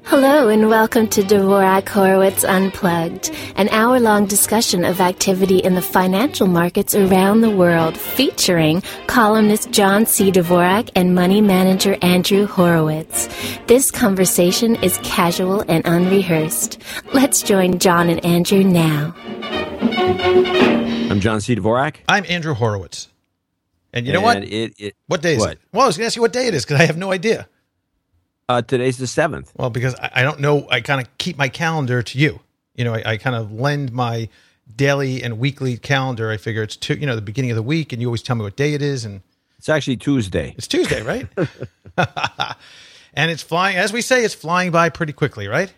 Hello and welcome to Dvorak Horowitz Unplugged, an hour-long discussion of activity in the financial markets around the world, featuring columnist John C. Dvorak and money manager Andrew Horowitz. This conversation is casual and unrehearsed. Let's join John and Andrew now. I'm John C. Dvorak. I'm Andrew Horowitz. And you know what? What day is it? Well, I was going to ask you what day it is because I have no idea. Today's the 7th. Well, because I don't know. I kind of keep my calendar to you. You know, I kind of lend my daily and weekly calendar. I figure it's the beginning of the week, and you always tell me what day it is. And it's actually Tuesday. It's Tuesday, right? And it's flying, as we say, it's flying by pretty quickly, right?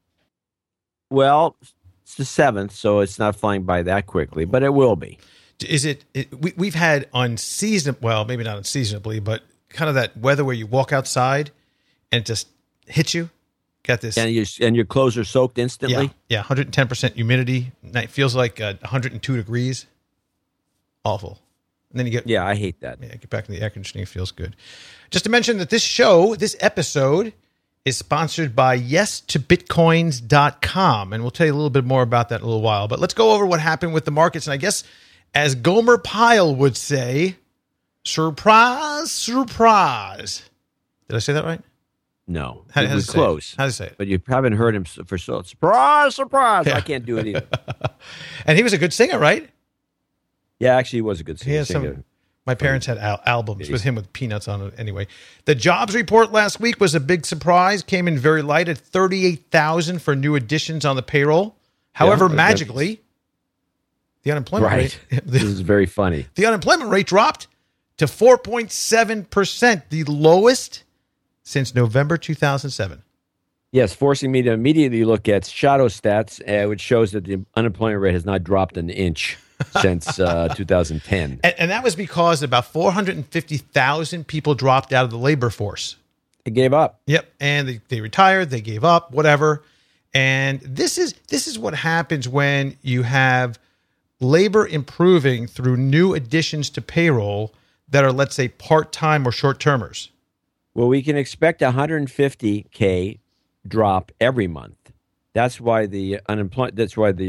Well, it's the 7th, so it's not flying by that quickly, but it will be. Is it we've had unseasonable, well, maybe not unseasonably, but kind of that weather where you walk outside and it just hits you. Got this. And your clothes are soaked instantly? Yeah, 110% humidity. It feels like 102 degrees. Awful. And then you get... Yeah, I hate that. Yeah, get back in the air conditioning. It feels good. Just to mention that this episode is sponsored by YesToBitcoins.com. And we'll tell you a little bit more about that in a little while. But let's go over what happened with the markets. And I guess, as Gomer Pyle would say, surprise, surprise. Did I say that right? No, it was close. How do you say it? But you haven't heard him for so surprise. Yeah. I can't do it either. And he was a good singer, right? Yeah, actually, he was a good singer. My parents had albums with him with Peanuts on it. Anyway, the jobs report last week was a big surprise. Came in very light at 38,000 for new additions on the payroll. However, magically, the unemployment rate. This is very funny. The unemployment rate dropped to 4.7%, the lowest since November 2007. Yes, forcing me to immediately look at Shadow Stats, which shows that the unemployment rate has not dropped an inch since 2010. And that was because about 450,000 people dropped out of the labor force. They gave up. Yep, and they retired, they gave up, whatever. And this is what happens when you have labor improving through new additions to payroll that are, let's say, part-time or short-termers. Well, we can expect 150K drop every month. That's why the unemployment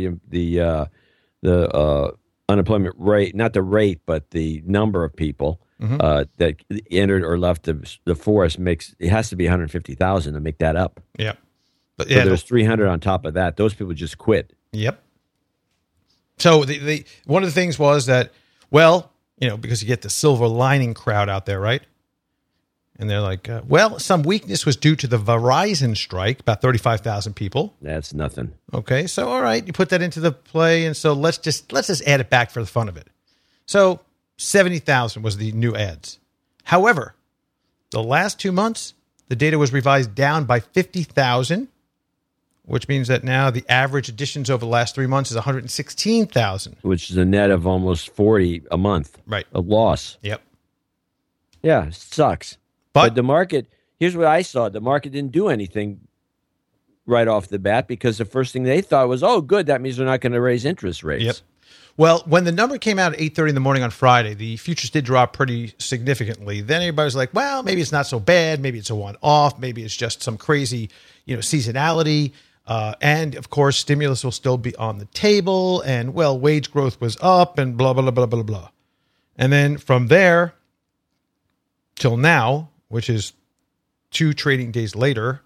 unemployment rate, not the rate, but the number of people that entered or left the force it has to be 150,000 to make that up. Yep. But so there's 300 on top of that. Those people just quit. Yep. So the one of the things was that, well, because you get the silver lining crowd out there, right? And they're like, some weakness was due to the Verizon strike, about 35,000 people. That's nothing. Okay, so all right, you put that into the play, and so let's just add it back for the fun of it. So 70,000 was the new ads. However, the last 2 months, the data was revised down by 50,000, which means that now the average additions over the last 3 months is 116,000. Which is a net of almost 40 a month. Right. A loss. Yep. Yeah, it sucks. But the market, here's what I saw. The market didn't do anything right off the bat because the first thing they thought was, oh, good, that means they're not going to raise interest rates. Yep. Well, when the number came out at 8:30 in the morning on Friday, the futures did drop pretty significantly. Then everybody was like, well, maybe it's not so bad. Maybe it's a one-off. Maybe it's just some crazy, seasonality. And, of course, stimulus will still be on the table. And, well, wage growth was up and blah, blah, blah, blah, blah. And then from there till now, which is 3 trading days later,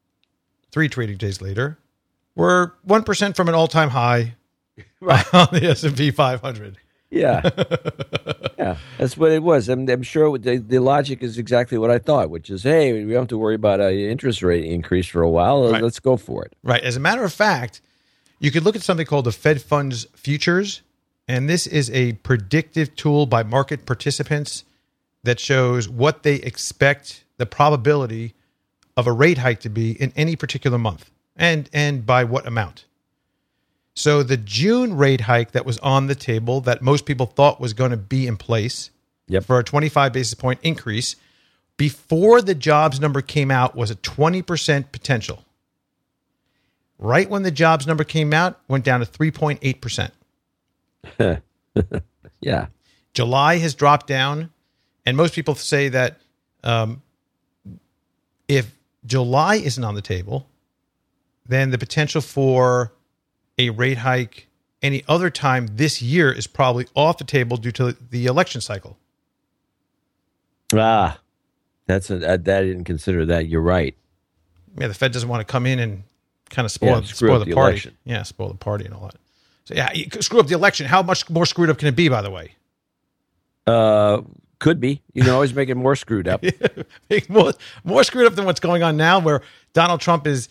we're 1% from an all-time high on the S&P 500. Yeah. Yeah, that's what it was. I'm sure the logic is exactly what I thought, which is, hey, we don't have to worry about an interest rate increase for a while. Right. Let's go for it. Right. As a matter of fact, you could look at something called the Fed Funds Futures, and this is a predictive tool by market participants that shows what they expect the probability of a rate hike to be in any particular month and by what amount. So the June rate hike that was on the table that most people thought was going to be in place for a 25 basis point increase before the jobs number came out was a 20% potential. Right when the jobs number came out, went down to 3.8%. Yeah. July has dropped down. And most people say that if July isn't on the table, then the potential for a rate hike any other time this year is probably off the table due to the election cycle. I didn't consider that. You're right. Yeah, the Fed doesn't want to come in and kind of spoil the party. Election. Yeah, spoil the party and all that. So yeah, you screw up the election. How much more screwed up can it be, by the way? Could be. You can always make it more screwed up. more screwed up than what's going on now, where Donald Trump is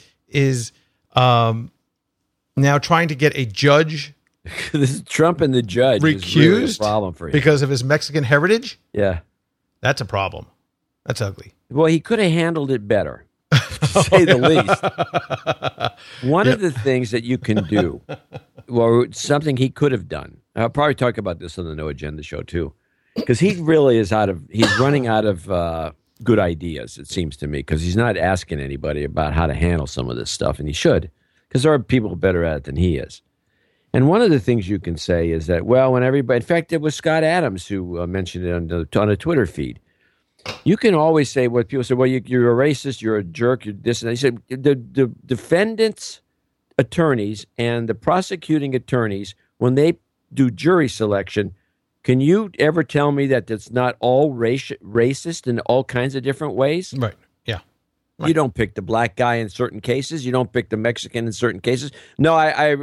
now trying to get a judge. This is Trump and the judge recused really a problem for him because of his Mexican heritage. Yeah, that's a problem. That's ugly. Well, he could have handled it better, to say the least. One of the things that you can do, well, something he could have done. I'll probably talk about this on the No Agenda show too, because he really is he's running out of good ideas, it seems to me, because he's not asking anybody about how to handle some of this stuff, and he should, because there are people better at it than he is. And one of the things you can say is that, well, when everybody, in fact, it was Scott Adams who mentioned it on a Twitter feed. You can always say what people say, well, you're a racist, you're a jerk, you're this and that. He said the defendants' attorneys and the prosecuting attorneys, when they do jury selection, can you ever tell me that it's not all racist in all kinds of different ways? Right. Yeah. Right. You don't pick the black guy in certain cases. You don't pick the Mexican in certain cases. No,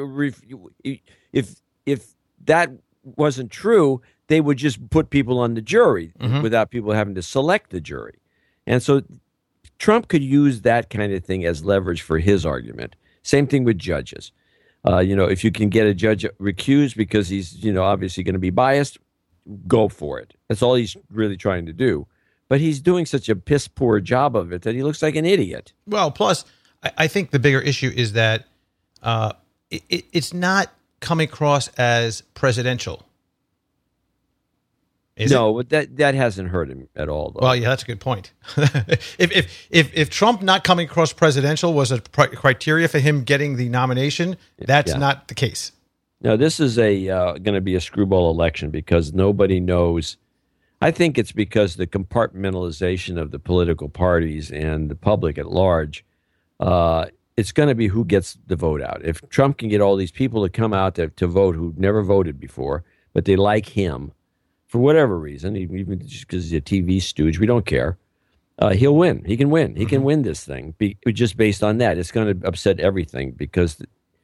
if that wasn't true, they would just put people on the jury without people having to select the jury. And so Trump could use that kind of thing as leverage for his argument. Same thing with judges. If you can get a judge recused because he's, obviously going to be biased, go for it. That's all he's really trying to do. But he's doing such a piss poor job of it that he looks like an idiot. Well, plus, I think the bigger issue is that it's not coming across as presidential. But that hasn't hurt him at all, though. Well, yeah, that's a good point. if Trump not coming across presidential was a criteria for him getting the nomination, that's not the case. No, this is going to be a screwball election because nobody knows. I think it's because the compartmentalization of the political parties and the public at large. It's going to be who gets the vote out. If Trump can get all these people to come out to vote who never voted before, but they like him, for whatever reason, even just because he's a TV stooge, we don't care. He'll win. He can win. He can win this thing just based on that. It's going to upset everything because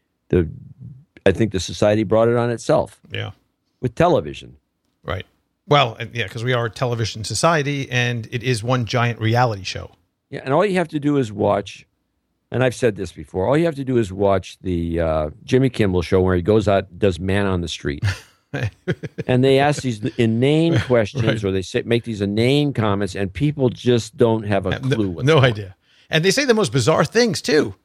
I think the society brought it on itself. Yeah, with television. Right. Well, yeah, because we are a television society, and it is one giant reality show. Yeah, and all you have to do is watch. And I've said this before. All you have to do is watch the Jimmy Kimmel show where he goes out, does Man on the Street. And they ask these inane questions, or they make these inane comments, and people just don't have a clue. No idea. And they say the most bizarre things, too.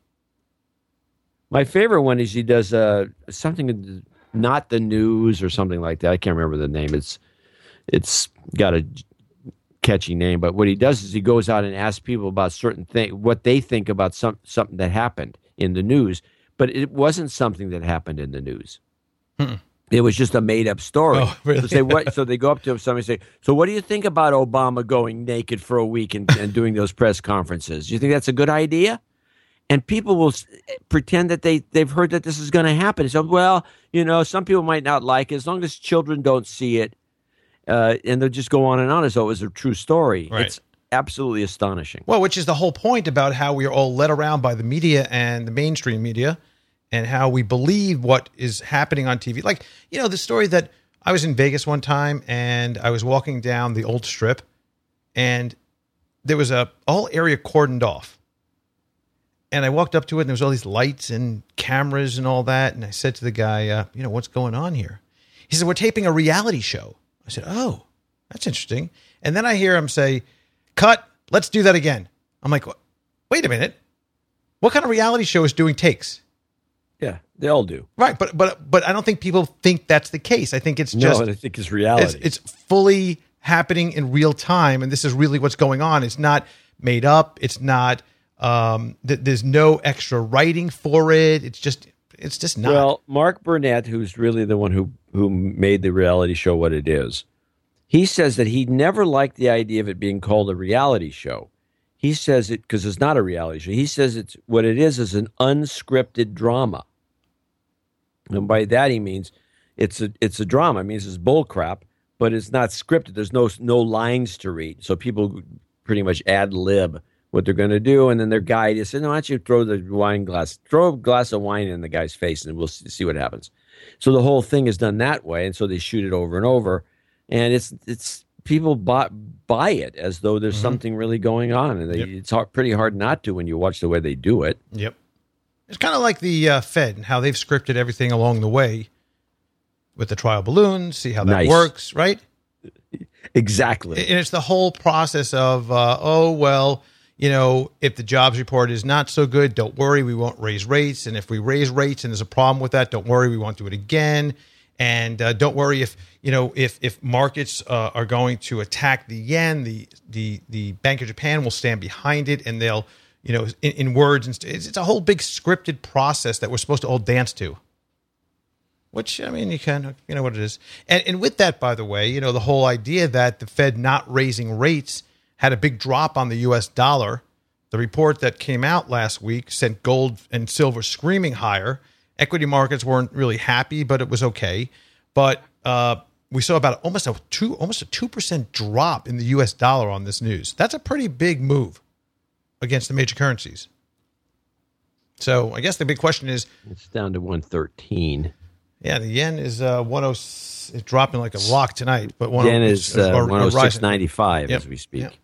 My favorite one is he does something, not the news or something like that. I can't remember the name. It's got a catchy name, but what he does is he goes out and asks people about certain things, what they think about something that happened in the news, but it wasn't something that happened in the news. It was just a made-up story. Oh, really? So they go up to somebody and say, so what do you think about Obama going naked for a week and doing those press conferences? Do you think that's a good idea? And people will pretend that they've heard that this is going to happen. So, well, some people might not like it as long as children don't see it. And they'll just go on and on as though it was a true story. Right. It's absolutely astonishing. Well, which is the whole point about how we are all led around by the media and the mainstream media and how we believe what is happening on TV. Like, the story that I was in Vegas one time and I was walking down the old strip and there was a whole area cordoned off. And I walked up to it and there was all these lights and cameras and all that. And I said to the guy, what's going on here? He said, we're taping a reality show. I said, oh, that's interesting. And then I hear him say, cut, let's do that again. I'm like, wait a minute. What kind of reality show is doing takes? Yeah, they all do. Right, but I don't think people think that's the case. I think it's just... No, I think it's reality. It's fully happening in real time, and this is really what's going on. It's not made up. It's not... there's no extra writing for it. It's just not. Well, Mark Burnett, who's really the one who made the reality show what it is, he says that he never liked the idea of it being called a reality show. He says it because it's not a reality show. He says it's what it is an unscripted drama. And by that he means it's a drama. It means it's bull crap, but it's not scripted. There's no lines to read. So people pretty much ad lib what they're going to do, and then their guide is saying, "No, why don't you throw a glass of wine in the guy's face, and we'll see what happens." So the whole thing is done that way, and so they shoot it over and over, and it's people buy it as though there's something really going on, and it's pretty hard not to when you watch the way they do it. Yep, it's kind of like the Fed and how they've scripted everything along the way with the trial balloons. See how that works, right? Exactly, and it's the whole process of if the jobs report is not so good, don't worry, we won't raise rates. And if we raise rates and there's a problem with that, don't worry, we won't do it again. And don't worry if markets are going to attack the yen, the Bank of Japan will stand behind it, and they'll, in words, and it's a whole big scripted process that we're supposed to all dance to. Which, I mean, you know what it is. And with that, by the way, the whole idea that the Fed not raising rates had a big drop on the U.S. dollar. The report that came out last week sent gold and silver screaming higher. Equity markets weren't really happy, but it was okay. But we saw about almost a 2% drop in the U.S. dollar on this news. That's a pretty big move against the major currencies. So I guess the big question is, it's down to 113. Yeah, the yen is it's dropping like a rock tonight. But yen is 106.95 as we speak. Yep.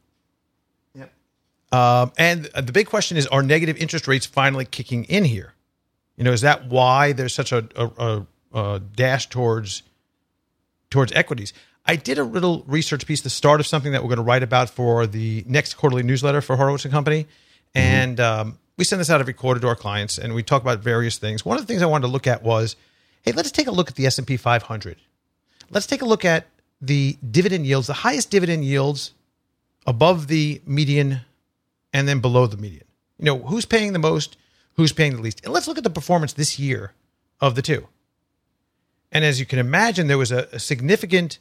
And the big question is, are negative interest rates finally kicking in here? Is that why there's such a dash towards equities? I did a little research piece, the start of something that we're going to write about for the next quarterly newsletter for Horowitz & Company. And we send this out every quarter to our clients, and we talk about various things. One of the things I wanted to look at was, hey, let's take a look at the S&P 500. Let's take a look at the dividend yields, the highest dividend yields above the median and then below the median. Who's paying the most, who's paying the least. And let's look at the performance this year of the two. And as you can imagine, there was a significant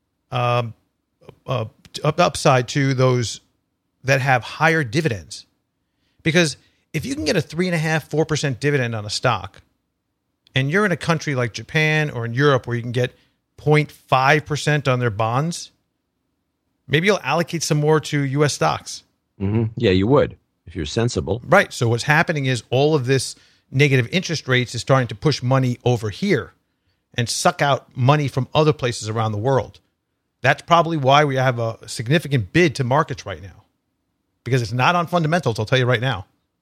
upside to those that have higher dividends. Because if you can get a 3.5%, 4% dividend on a stock, and you're in a country like Japan or in Europe where you can get 0.5% on their bonds, maybe you'll allocate some more to U.S. stocks. Mm-hmm. Yeah, you would, if you're sensible. Right. So what's happening is all of this negative interest rates is starting to push money over here and suck out money from other places around the world. That's probably why we have a significant bid to markets right now, because it's not on fundamentals, I'll tell you right now.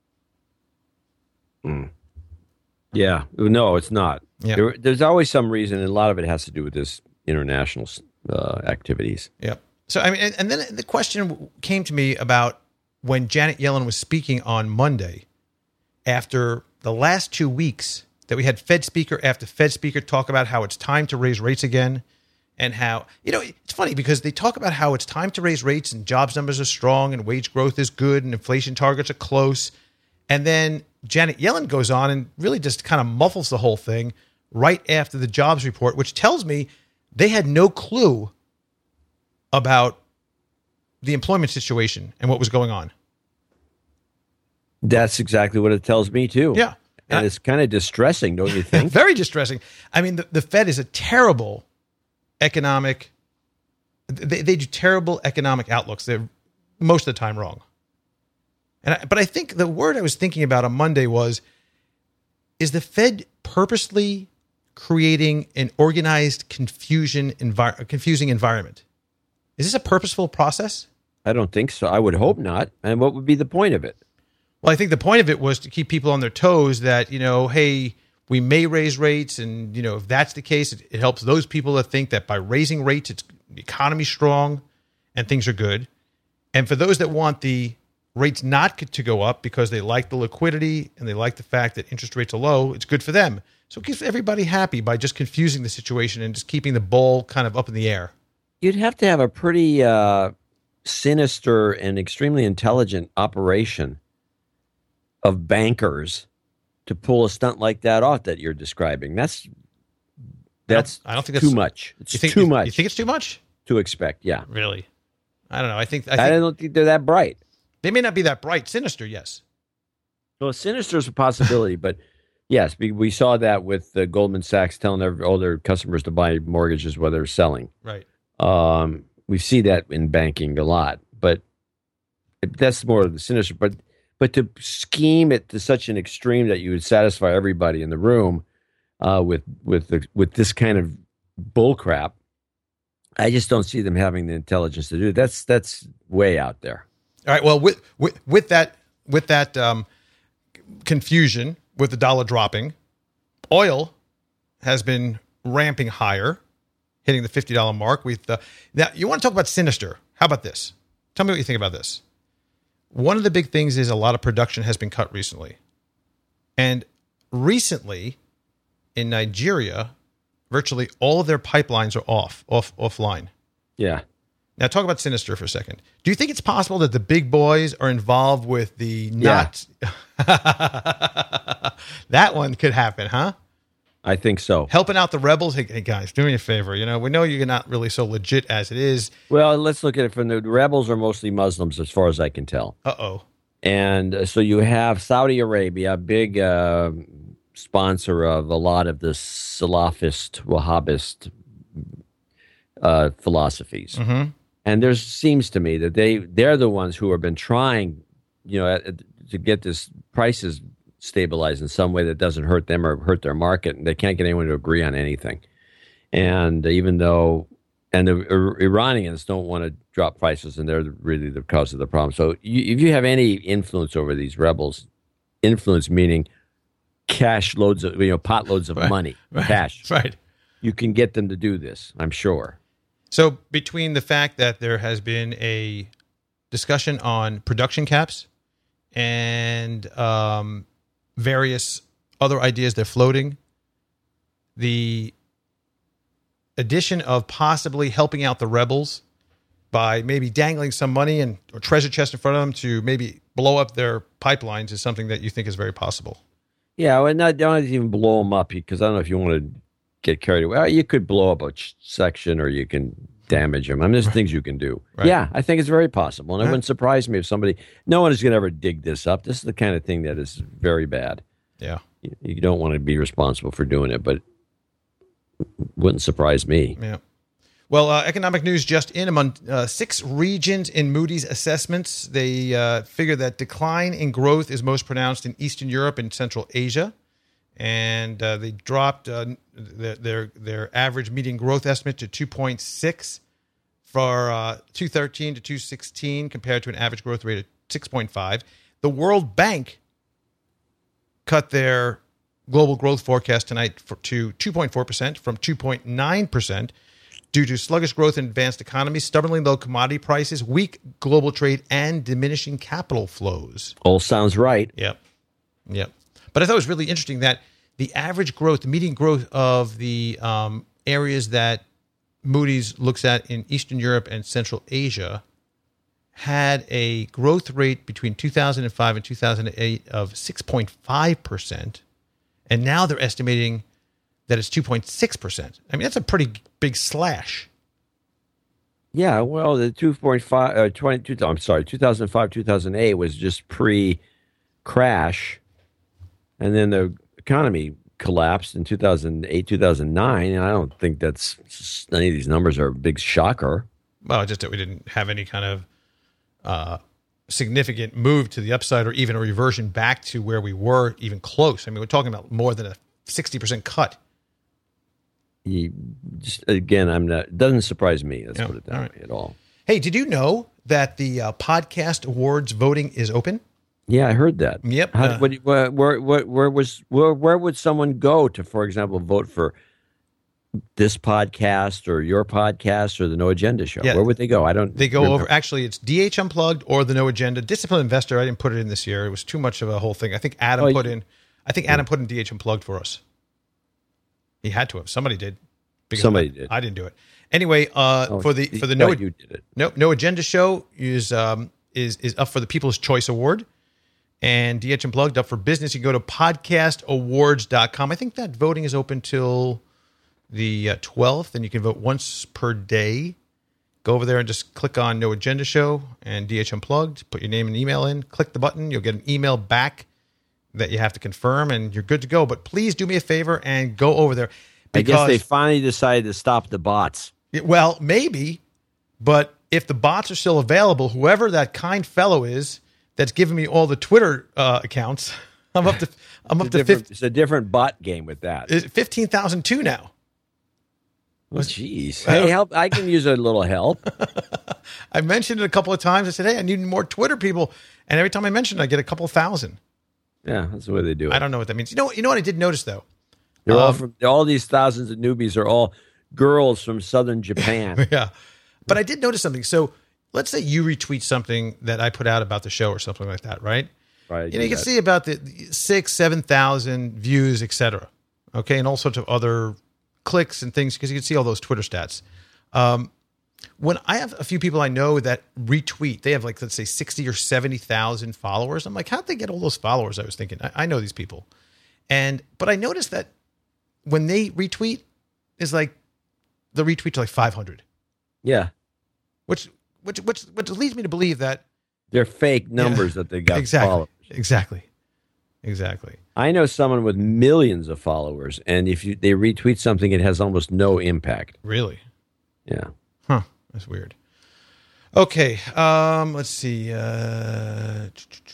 Yeah. No, it's not. Yeah. There's always some reason, and a lot of it has to do with this international activities. Yeah. So, I mean, and then the question came to me about when Janet Yellen was speaking on Monday, after the last 2 weeks that we had Fed speaker after Fed speaker talk about how it's time to raise rates again, and how, it's funny because they talk about how it's time to raise rates and jobs numbers are strong and wage growth is good and inflation targets are close. And then Janet Yellen goes on and really just kind of muffles the whole thing right after the jobs report, which tells me they had no clue about the employment situation and what was going on. That's exactly what it tells me, too. Yeah. And it's kind of distressing, don't you think? Very distressing. I mean, the Fed is a terrible economic... They do terrible economic outlooks. They're most of the time wrong. But I think the word I was thinking about on Monday was, is the Fed purposely creating an organized confusing environment? Is this a purposeful process? I don't think so. I would hope not. And what would be the point of it? Well, I think the point of it was to keep people on their toes that, hey, we may raise rates. And, if that's the case, it helps those people that think that by raising rates, the economy's strong and things are good. And for those that want the rates not to go up because they like the liquidity and they like the fact that interest rates are low, it's good for them. So it keeps everybody happy by just confusing the situation and just keeping the ball kind of up in the air. You'd have to have a pretty sinister and extremely intelligent operation of bankers to pull a stunt like that off that you're describing. That's I don't think too much. It's too much. You think it's too much? To expect, yeah. Really? I don't know. I don't think they're that bright. They may not be that bright. Sinister, yes. So Sinister is a possibility, but yes, we saw that with Goldman Sachs telling all their customers to buy mortgages while they're selling. Right. We see that in banking a lot, but that's more of the Sinister. But to scheme it to such an extreme that you would satisfy everybody in the room with this kind of bull crap, I just don't see them having the intelligence to do it. That's way out there. All right. Well, with that confusion with the dollar dropping, oil has been ramping higher, hitting the $50 mark. Now, you want to talk about Sinister? How about this? Tell me what you think about this. One of the big things is a lot of production has been cut recently. And recently, in Nigeria, virtually all of their pipelines are offline. Yeah. Now, talk about Sinister for a second. Do you think it's possible that the big boys are involved with the not... That one could happen, huh? I think so. Helping out the rebels. Hey, guys, do me a favor. We know you're not really so legit as it is. Well, let's look at it from the rebels are mostly Muslims, as far as I can tell. Uh-oh. And so you have Saudi Arabia, a big sponsor of a lot of the Salafist, Wahhabist philosophies. Mm-hmm. And there seems to me that they're the ones who have been trying, to get this prices stabilized in some way that doesn't hurt them or hurt their market, and they can't get anyone to agree on anything. And the Iranians don't want to drop prices, and they're really the cause of the problem. So if you have any influence over these rebels, influence meaning cash loads of, pot loads of money, cash, right? You can get them to do this, I'm sure. So between the fact that there has been a discussion on production caps and various other ideas they're floating, the addition of possibly helping out the rebels by maybe dangling some money or treasure chest in front of them to maybe blow up their pipelines is something that you think is very possible. Yeah, well, don't even blow them up, because I don't know if you want to get carried away. Well, you could blow up a section, or you can damage them. There's things you can do. Right. Yeah, I think it's very possible. And it wouldn't surprise me if no one is going to ever dig this up. This is the kind of thing that is very bad. Yeah. You don't want to be responsible for doing it, but it wouldn't surprise me. Yeah. Well, economic news just in. Among 6 regions in Moody's assessments, they figure that decline in growth is most pronounced in Eastern Europe and Central Asia. And they dropped their average median growth estimate to 2.6 for 2013 to 2016, compared to an average growth rate of 6.5. The World Bank cut their global growth forecast tonight to 2.4% from 2.9% due to sluggish growth in advanced economies, stubbornly low commodity prices, weak global trade, and diminishing capital flows. All sounds right. Yep. But I thought it was really interesting that the average growth, the median growth of the areas that Moody's looks at in Eastern Europe and Central Asia had a growth rate between 2005 and 2008 of 6.5%. And now they're estimating that it's 2.6%. I mean, that's a pretty big slash. Yeah, well, the 2005, 2008 was just pre-crash. And then the economy collapsed in 2008, 2009, and I don't think any of these numbers are a big shocker. Well, just that we didn't have any kind of significant move to the upside or even a reversion back to where we were, even close. I mean, we're talking about more than a 60% cut. It doesn't surprise me. Let's put it that way at all. Hey, did you know that the podcast awards voting is open? Yeah, I heard that. Yep. Where would someone go to, for example, vote for this podcast or your podcast or the No Agenda show? Yeah. Where would they go? They go over. Actually, it's DH Unplugged or the No Agenda. Disciplined Investor. I didn't put it in this year. It was too much of a whole thing. I think Adam put in DH Unplugged for us. He had to have. Somebody did. Somebody did. I didn't do it. Anyway, for the No, you did it. No Agenda show is up for the People's Choice Award. And DH Unplugged up for business. You go to podcastawards.com. I think that voting is open till the 12th, and you can vote once per day. Go over there and just click on No Agenda Show and DH Unplugged. Put your name and email in. Click the button. You'll get an email back that you have to confirm, and you're good to go. But please do me a favor and go over there. I guess they finally decided to stop the bots. Well, maybe, but if the bots are still available, whoever that kind fellow is that's giving me all the Twitter accounts, I'm up to It's a different bot game with that. 15,002 now. Oh, jeez. Hey, help! I can use a little help. I mentioned it a couple of times. I said, "Hey, I need more Twitter people," and every time I mention it, I get a couple thousand. Yeah, that's the way they do it. I don't know what that means. You know what I did notice though. They're all these thousands of newbies are all girls from southern Japan. Yeah, but I did notice something. So let's say you retweet something that I put out about the show or something like that, right? Right. You can see about the 6,000-7,000 views, etc. Okay, and all sorts of other clicks and things because you can see all those Twitter stats. When I have a few people I know that retweet, they have like, let's say 60 or 70,000 followers. I'm like, how'd they get all those followers? I was thinking, I know these people. But I noticed that when they retweet is like, the retweets are like 500. Yeah. Which leads me to believe that they're fake numbers that they got followers. Exactly. I know someone with millions of followers, and if they retweet something, it has almost no impact. Really? Yeah. Huh. That's weird. Okay. Let's see. There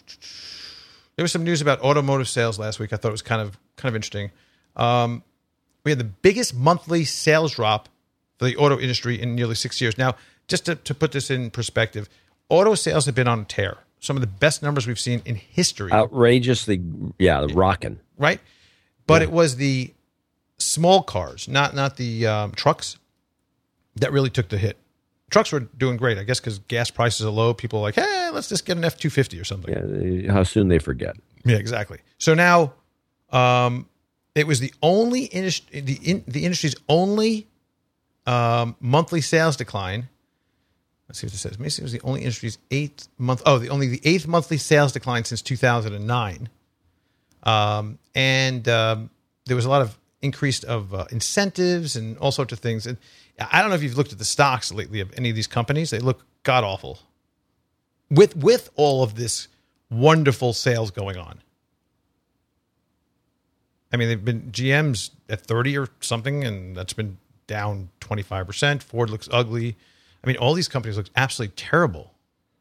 was some news about automotive sales last week. I thought it was kind of interesting. We had the biggest monthly sales drop for the auto industry in nearly 6 years. Now, just to put this in perspective, auto sales have been on a tear. Some of the best numbers we've seen in history. Outrageously, rocking. Right? But it was the small cars, not the trucks, that really took the hit. Trucks were doing great, I guess, because gas prices are low. People are like, hey, let's just get an F-250 or something. Yeah, how soon they forget. Yeah, exactly. So now it was the only the industry's only monthly sales decline. Let's see what it says. Maybe it was the only industry's the eighth monthly sales decline since 2009. There was a lot of increase of incentives and all sorts of things. And I don't know if you've looked at the stocks lately of any of these companies. They look god awful with all of this wonderful sales going on. I mean, they've been GM's at 30 or something, and that's been down 25%. Ford looks ugly. I mean, all these companies look absolutely terrible.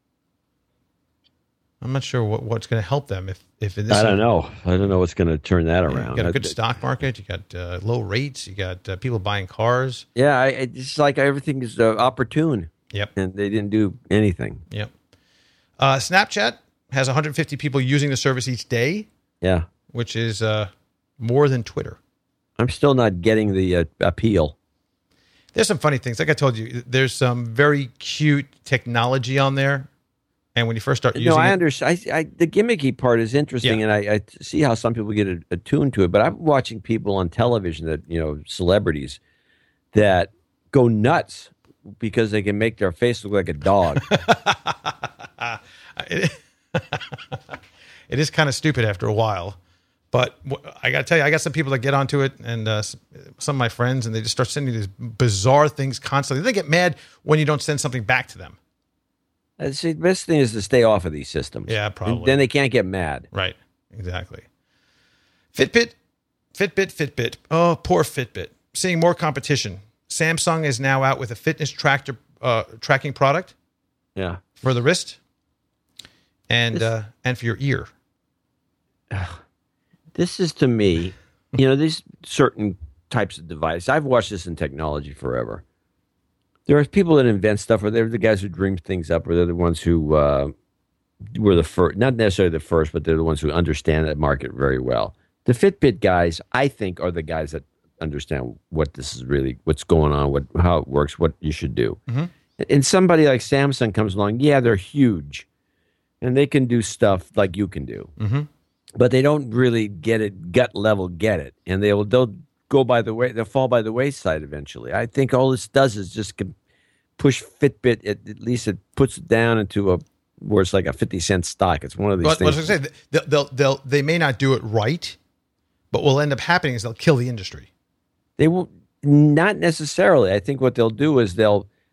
I'm not sure what's going to help them if in this. I don't know. I don't know what's going to turn that around. You got a good stock market. You got low rates. You got people buying cars. Yeah, it's like everything is opportune. Yep. And they didn't do anything. Yep. Snapchat has 150 people using the service each day. Yeah. Which is more than Twitter. I'm still not getting the appeal. There's some funny things. Like I told you, there's some very cute technology on there. And when you first start using it... No, I understand. The gimmicky part is interesting, and I see how some people get attuned to it. But I'm watching people on television that, celebrities, that go nuts because they can make their face look like a dog. It is kind of stupid after a while. But I got to tell you, I got some people that get onto it, and some of my friends, and they just start sending these bizarre things constantly. They get mad when you don't send something back to them. See, the best thing is to stay off of these systems. Yeah, probably. And then they can't get mad. Right, exactly. Fitbit. Oh, poor Fitbit. Seeing more competition. Samsung is now out with a fitness tracking product. Yeah. For the wrist and for your ear. This is, to me, these certain types of devices. I've watched this in technology forever. There are people that invent stuff, or they're the guys who dream things up, or they're the ones who were the first, not necessarily the first, but they're the ones who understand that market very well. The Fitbit guys, I think, are the guys that understand what this is really, what's going on, how it works, what you should do. Mm-hmm. And somebody like Samsung comes along, they're huge, and they can do stuff like you can do. Mm-hmm. But they don't really get it, gut level get it. And they'll go by the way, they'll fall by the wayside eventually. I think all this does is just push Fitbit, at least it puts it down into where it's like a 50-cent stock. It's one of these things. I was going to say, they may not do it right, but what will end up happening is they'll kill the industry. They will not necessarily. I think what they'll do is they'll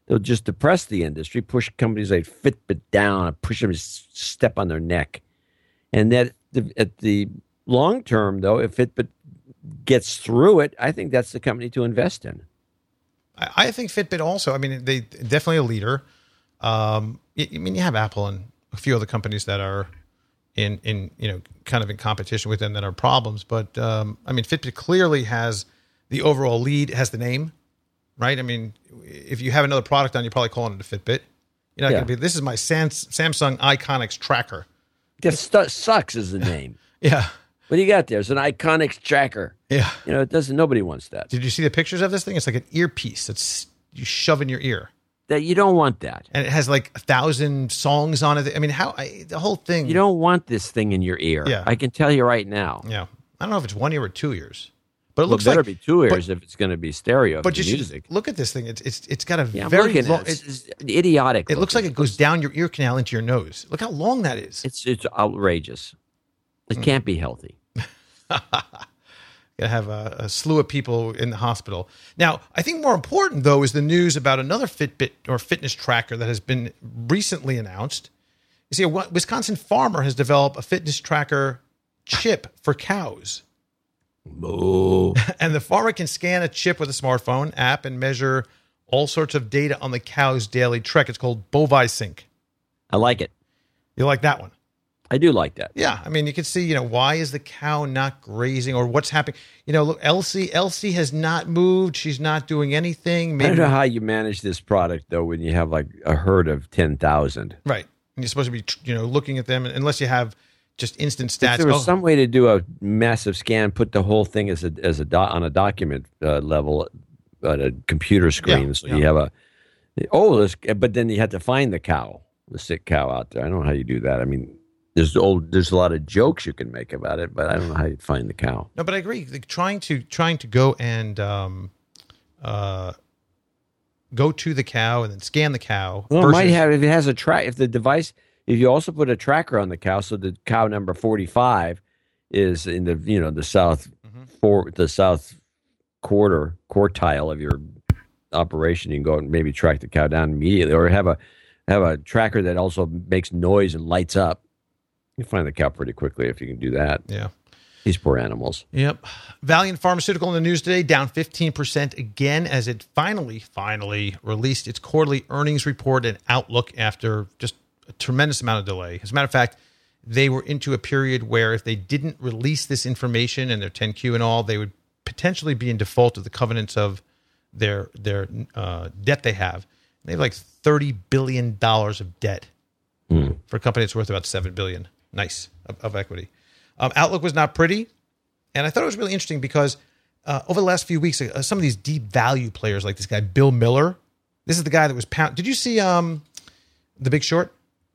they'll just depress the industry, push companies like Fitbit down, and push them to step on their neck. And that at the long term, though, if Fitbit gets through it, I think that's the company to invest in. I think Fitbit also. I mean, they definitely a leader. I mean, you have Apple and a few other companies that are in kind of in competition with them that are problems. But I mean, Fitbit clearly has the overall lead, has the name, right? I mean, if you have another product on, you're probably calling it a Fitbit. You're not going to be. This is my Samsung Iconics tracker. This sucks as the name. Yeah. What do you got there? It's an Iconics tracker. Yeah. It doesn't. Nobody wants that. Did you see the pictures of this thing? It's like an earpiece that's you shove in your ear. That you don't want that. And it has like 1,000 songs on it. I mean, the whole thing. You don't want this thing in your ear. Yeah. I can tell you right now. Yeah. I don't know if it's 1 ear or 2 ears. But it looks better like be 2 ears if it's going to be stereo. But you music. should look at this thing. It's got a I'm very looking long. at it. It's idiotic. It looks like it goes down your ear canal into your nose. Look how long that is. It's outrageous. It can't be healthy. Gonna have a slew of people in the hospital. Now, I think more important though is the news about another Fitbit or fitness tracker that has been recently announced. You see, a Wisconsin farmer has developed a fitness tracker chip for cows. Oh. And the farmer can scan a chip with a smartphone app and measure all sorts of data on the cow's daily trek. It's called Bovisync. I like it. You like that one? I do like that. Yeah. I mean, you can see, why is the cow not grazing or what's happening? Look, Elsie has not moved. She's not doing anything. I don't know how you manage this product, though, when you have like a herd of 10,000. Right. And you're supposed to be, looking at them unless you have just instant stats. If there was some way to do a massive scan, put the whole thing on a document level at a computer screen. You have but then you have to find the cow, the sick cow out there. I don't know how you do that. I mean, there's a lot of jokes you can make about it, but I don't know how you'd find the cow. No, but I agree. Like, trying to go and go to the cow and then scan the cow. Well, it might have, if it has a track, if you also put a tracker on the cow, so the cow number 45 is in the the south the south quartile of your operation, you can go and maybe track the cow down immediately, or have a tracker that also makes noise and lights up. You find the cow pretty quickly if you can do that. Yeah. These poor animals. Yep. Valiant Pharmaceutical in the news today, down 15% again as it finally released its quarterly earnings report and outlook after just a tremendous amount of delay. As a matter of fact, they were into a period where if they didn't release this information and their 10Q and all, they would potentially be in default of the covenants of their debt they have. They have like $30 billion of debt for a company that's worth about $7 billion. Nice of equity. Outlook was not pretty, and I thought it was really interesting because over the last few weeks, some of these deep value players like this guy Bill Miller. This is the guy that was pound. Did you see The Big Short?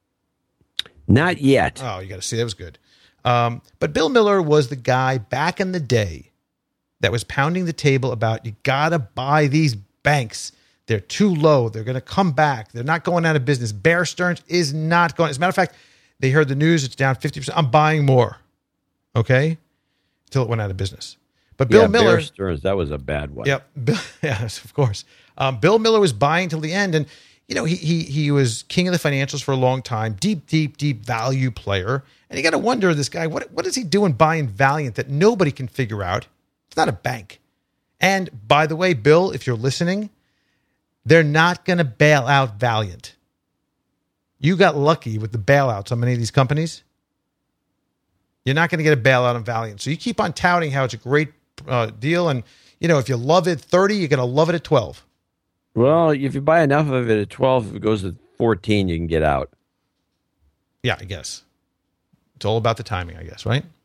Not yet. Oh, you got to see. That was good. But Bill Miller was the guy back in the day that was pounding the table about you got to buy these banks. They're too low. They're going to come back. They're not going out of business. Bear Stearns is not going. As a matter of fact, they heard the news. It's down 50%. I'm buying more. Okay? Until it went out of business. But Bill Miller. Bear Stearns, that was a bad one. Yep. Yes, of course. Bill Miller was buying till the end. And, he was king of the financials for a long time. Deep value player. And you got to wonder, this guy, what is he doing buying Valiant that nobody can figure out? It's not a bank. And by the way, Bill, if you're listening, they're not going to bail out Valiant. You got lucky with the bailouts on many of these companies. You're not going to get a bailout on Valiant. So you keep on touting how it's a great deal. And, if you love it 30, you're going to love it at 12. Well, if you buy enough of it at 12, if it goes to 14, you can get out. Yeah, I guess. It's all about the timing, I guess, right?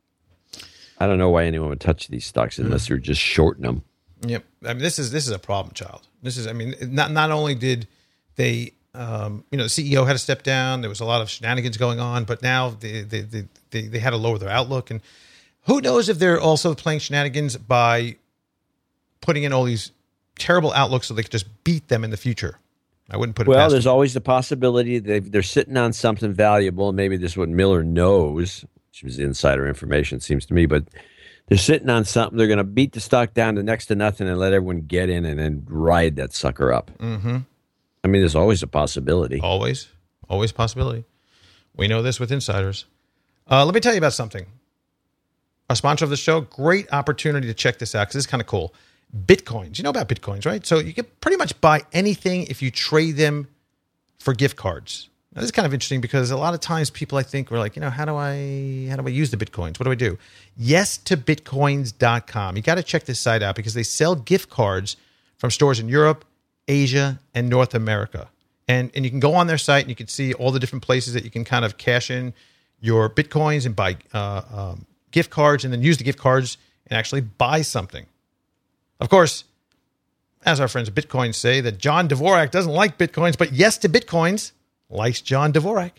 I don't know why anyone would touch these stocks unless you're just shorting them. Yep. I mean, this is a problem child. Not only did they, the CEO had to step down. There was a lot of shenanigans going on, but now they had to lower their outlook. And who knows if they're also playing shenanigans by putting in all these terrible outlooks so they could just beat them in the future. I wouldn't put it past there's them. always the possibility they're sitting on something valuable. Maybe this is what Miller knows, which is insider information, it seems to me, but they're sitting on something. They're going to beat the stock down to next to nothing and let everyone get in and then ride that sucker up. Mm-hmm. mean, there's always a possibility. Always possibility. We know this with insiders. Let me tell you about something. A sponsor of the show, great opportunity to check this out because it's kind of cool. Bitcoins. You know about Bitcoins, right? So you can pretty much buy anything if you trade them for gift cards. Now, this is kind of interesting because a lot of times people, I think, were like, how do I use the Bitcoins? What do I do? YesToBitcoins.com. You got to check this site out because they sell gift cards from stores in Europe, Asia, and North America. And you can go on their site and you can see all the different places that you can kind of cash in your Bitcoins and buy gift cards and then use the gift cards and actually buy something. Of course, as our friends at Bitcoin say, that John Dvorak doesn't like Bitcoins, but Yes to Bitcoins likes John Dvorak.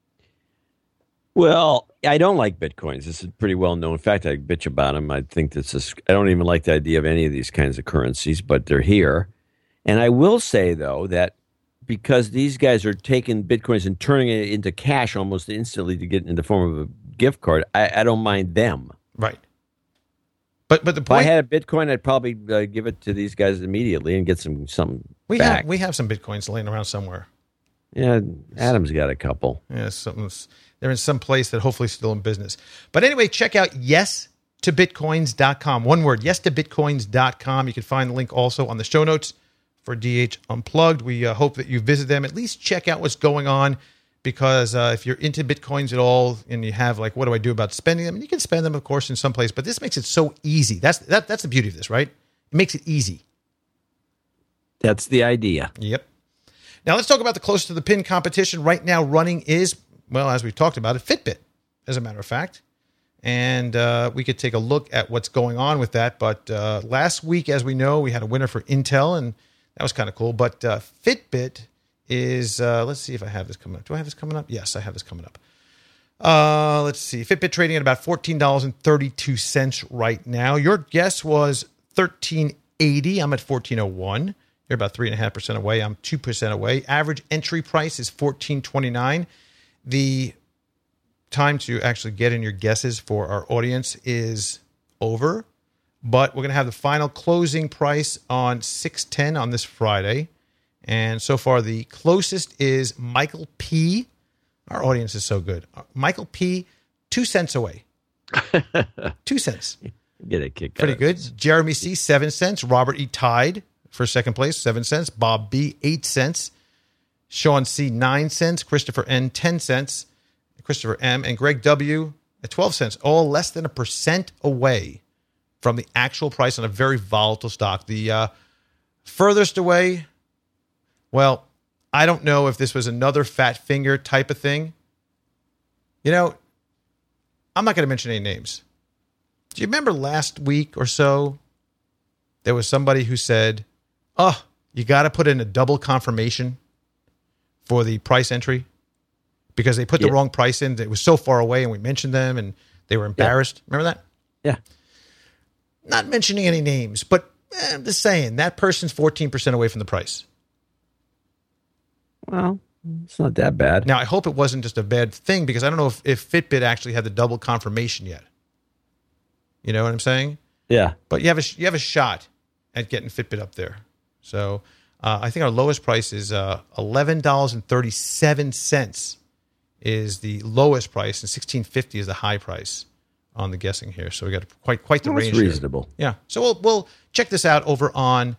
Well, I don't like Bitcoins. This is pretty well known. In fact, I bitch about them. I think I don't even like the idea of any of these kinds of currencies, but they're here. And I will say, though, that because these guys are taking Bitcoins and turning it into cash almost instantly to get in the form of a gift card, I don't mind them. Right. But the point, if I had a Bitcoin, I'd probably give it to these guys immediately and get some back. We have some Bitcoins laying around somewhere. Yeah, Adam's got a couple. Yeah, they're in some place that hopefully is still in business. But anyway, check out YesToBitcoins.com. One word, YesToBitcoins.com. You can find the link also on the show notes for DH Unplugged. We hope that you visit them. At least check out what's going on. Because if you're into Bitcoins at all and you have like, what do I do about spending them? And you can spend them, of course, in some place. But this makes it so easy. That's the beauty of this, right? It makes it easy. That's the idea. Yep. Now let's talk about the close to the pin competition. Right now running is, well, as we've talked about it, Fitbit, as a matter of fact. And we could take a look at what's going on with that. But last week, as we know, we had a winner for Intel, and that was kind of cool. But Fitbit is, let's see if I have this coming up. Do I have this coming up? Yes, I have this coming up. Let's see. Fitbit trading at about $14.32 right now. Your guess was $13.80. I'm at $14.01. You're about 3.5% away. I'm 2% away. Average entry price is $14.29. The time to actually get in your guesses for our audience is over, but we're going to have the final closing price on 6/10 on this Friday. And so far, the closest is Michael P. Our audience is so good. Michael P., 2 cents away. 2 cents. Get a kick Pretty out good. of it. Jeremy C., 7 cents. Robert E. tied for second place, 7 cents. Bob B., 8 cents. Sean C., 9 cents. Christopher N., 10 cents. Christopher M., and Greg W. at 12 cents. All less than 1% away from the actual price on a very volatile stock. The furthest away... Well, I don't know if this was another fat finger type of thing. I'm not going to mention any names. Do you remember last week or so, there was somebody who said, you got to put in a double confirmation for the price entry because they put the wrong price in. It was so far away and we mentioned them and they were embarrassed. Yeah. Remember that? Yeah. Not mentioning any names, but I'm just saying that person's 14% away from the price. Well, it's not that bad. Now, I hope it wasn't just a bad thing because I don't know if Fitbit actually had the double confirmation yet. You know what I'm saying? Yeah. But you have a shot at getting Fitbit up there. So I think our lowest price is $11.37 is the lowest price, and $16.50 is the high price on the guessing here. So we got quite the range. That's reasonable. Here. Yeah. So we'll check this out over on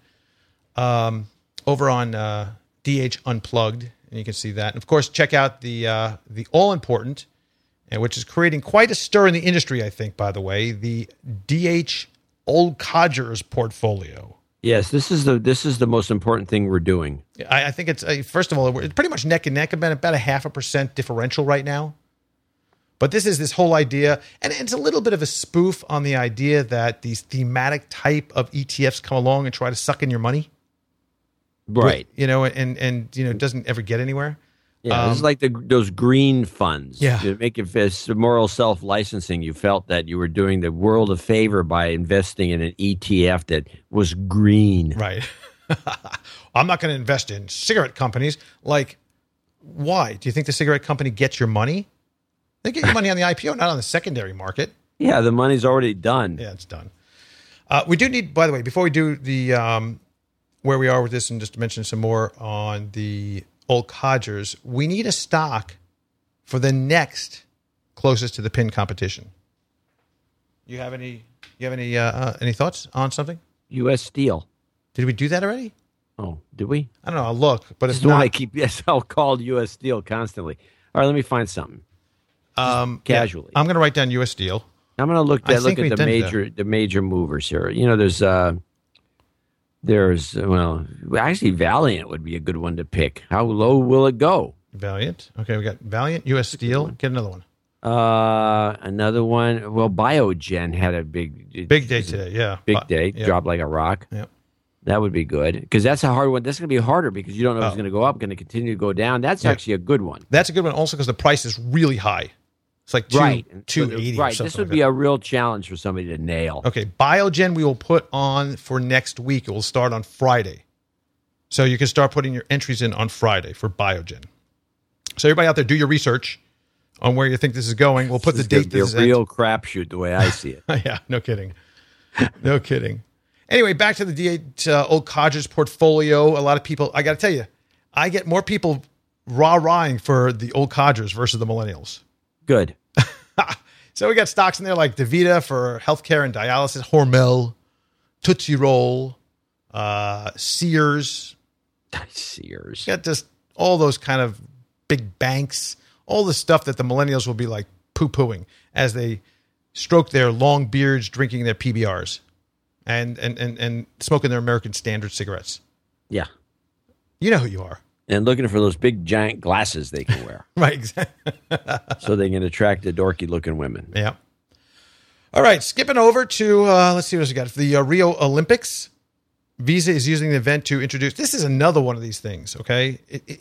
DH Unplugged, and you can see that. And of course, check out the all important, and which is creating quite a stir in the industry, I think. By the way, the DH Old Codgers portfolio. Yes, this is the most important thing we're doing. I think it's first of all, it's pretty much neck and neck, about a 0.5% differential right now. But this is this whole idea, and it's a little bit of a spoof on the idea that these thematic type of ETFs come along and try to suck in your money. Right. And it doesn't ever get anywhere. Yeah, it's like those green funds. Yeah. To make it moral self-licensing, you felt that you were doing the world a favor by investing in an ETF that was green. Right. I'm not going to invest in cigarette companies. Like, why? Do you think the cigarette company gets your money? They get your money on the IPO, not on the secondary market. Yeah, the money's already done. Yeah, it's done. We do need, by the way, before we do the where we are with this and just to mention some more on the old codgers, we need a stock for the next closest to the pin competition. You have any thoughts on something? U.S. Steel. Did we do that already? Oh, did we? I don't know. I'll look, but it's the one not. I keep. Yes, I'll call U.S. Steel constantly. All right, let me find something. Casually, I'm going to write down U.S. Steel. I'm going to look at the major movers here. You know, there's actually Valiant would be a good one to pick. How low will it go? Valiant. Okay, we got Valiant, U.S. Steel. Get another one. Another one. Well, Biogen had a big day today. Yeah, big day. Yep. Dropped like a rock. Yep. That would be good because that's a hard one. That's going to be harder because you don't know if it's going to go up, going to continue to go down. That's actually a good one. That's a good one also because the price is really high. It's like 280. Right. This would be a real challenge for somebody to nail. Okay. Biogen we will put on for next week. It will start on Friday. So you can start putting your entries in on Friday for Biogen. So everybody out there, do your research on where you think this is going. We'll put the date. This is a real crapshoot the way I see it. Yeah, no kidding. No kidding. Anyway, back to the D8 old codgers portfolio. A lot of people, I got to tell you, I get more people rah-rahing for the old codgers versus the millennials. Good. So we got stocks in there like DaVita for healthcare and dialysis, Hormel, Tootsie Roll, Sears. Sears. You got just all those kind of big banks, all the stuff that the millennials will be like poo-pooing as they stroke their long beards, drinking their PBRs and smoking their American Standard cigarettes. Yeah. You know who you are. And looking for those big giant glasses they can wear. Right, exactly. So they can attract the dorky-looking women. Yeah. All right, skipping over to, let's see what we got. The Rio Olympics. Visa is using the event to introduce, this is another one of these things, okay?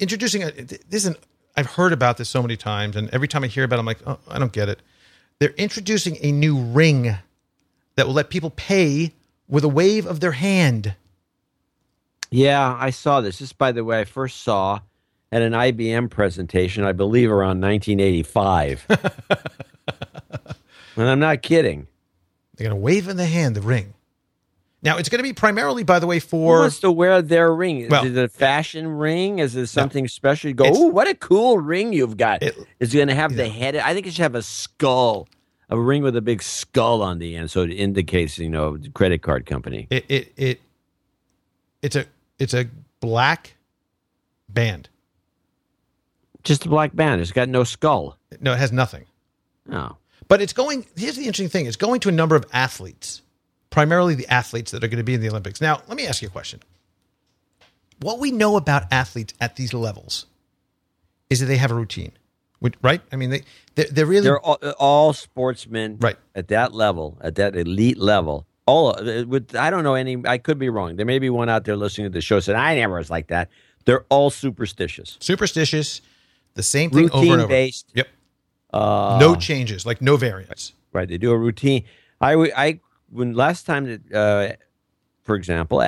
I've heard about this so many times, and every time I hear about it, I'm like, oh, I don't get it. They're introducing a new ring that will let people pay with a wave of their hand. Yeah, I saw this. This, by the way, I first saw at an IBM presentation, I believe around 1985. And I'm not kidding. They're going to wave in the hand, the ring. Now, it's going to be primarily, by the way, for... Who wants to wear their ring? Well, is it a fashion ring? Is it something special? You go, ooh, what a cool ring you've got. Is it going to have the head? I think it should have a skull, a ring with a big skull on the end, so it indicates, credit card company. It's a black band. Just a black band. It's got no skull. No, it has nothing. Oh. But it's going, here's the interesting thing. It's going to a number of athletes, primarily the athletes that are going to be in the Olympics. Now, let me ask you a question. What we know about athletes at these levels is that they have a routine, right? I mean, they're really... They're all sportsmen right. At that level, at that elite level. I don't know any, I could be wrong. There may be one out there listening to the show saying, I never was like that. They're all superstitious. Superstitious, the same thing over and over. Routine-based. Yep. No changes, like no variance. Right. They do a routine. When last time that, for example,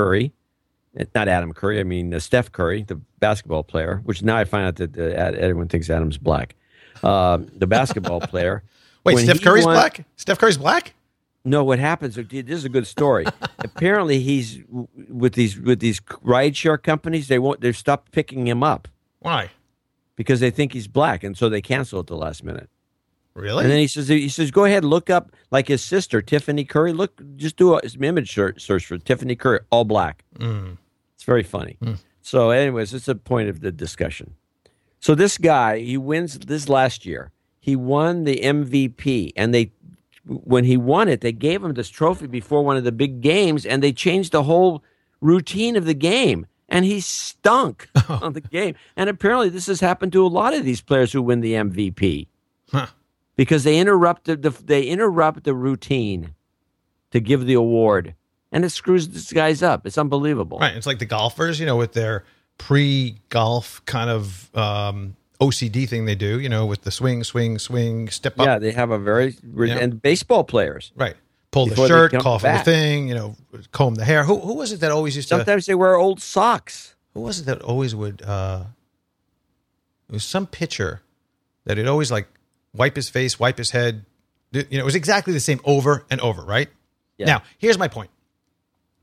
Steph Curry, the basketball player, which now I find out that everyone thinks Adam's black. The basketball player. Wait, Steph Curry's black? Steph Curry's black? No, what happens? This is a good story. Apparently, he's with these rideshare companies. They've stopped picking him up. Why? Because they think he's black, and so they cancel at the last minute. Really? And then he says, go ahead, look up like his sister, Tiffany Curry. Just do an image search for Tiffany Curry, all black. Mm. It's very funny. Mm. So, anyways, it's a point of the discussion. So this guy, he wins this last year. He won the MVP, and when he won it, they gave him this trophy before one of the big games, and they changed the whole routine of the game, and he stunk on the game. And apparently this has happened to a lot of these players who win the MVP. Huh. Because they interrupt the routine to give the award, and it screws these guys up. It's unbelievable. Right. It's like the golfers, with their pre-golf kind of OCD thing they do, with the swing, step up. Yeah, they have a very and baseball players. Right. Pull the shirt, call for the thing, comb the hair. Who was it that always used to... Sometimes they wear old socks. Who was it that always would... it was some pitcher that he'd always wipe his face, wipe his head. It was exactly the same over and over, right? Yeah. Now, here's my point.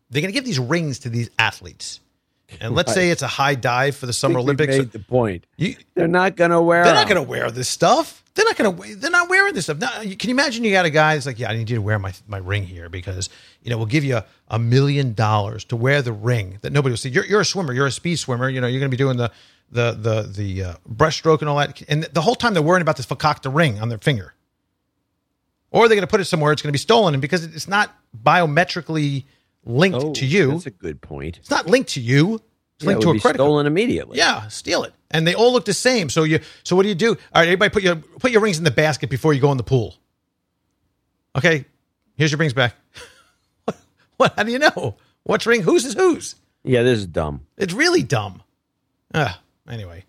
they're going to give these rings to these athletes. And let's say it's a high dive for the Summer Olympics. You made the point. They're not going to wear. They're not going to wear this stuff. They're not wearing this stuff. Now, can you imagine you got a guy that's like, yeah, I need you to wear my ring here because, we'll give you $1 million to wear the ring that nobody will see. You're a swimmer. You're a speed swimmer. You're going to be doing the breaststroke and all that. And the whole time they're worrying about this fakakta ring on their finger. Or they're going to put it somewhere it's going to be stolen. And because it's not biometrically linked to you. That's a good point. It's not linked to you. It's linked to a credit stolen card. Immediately. Yeah, steal it. And they all look the same. So what do you do? All right, everybody put your rings in the basket before you go in the pool. Okay, here's your rings back. What? How do you know? What's ring? Whose is whose? Yeah, this is dumb. It's really dumb. Anyway.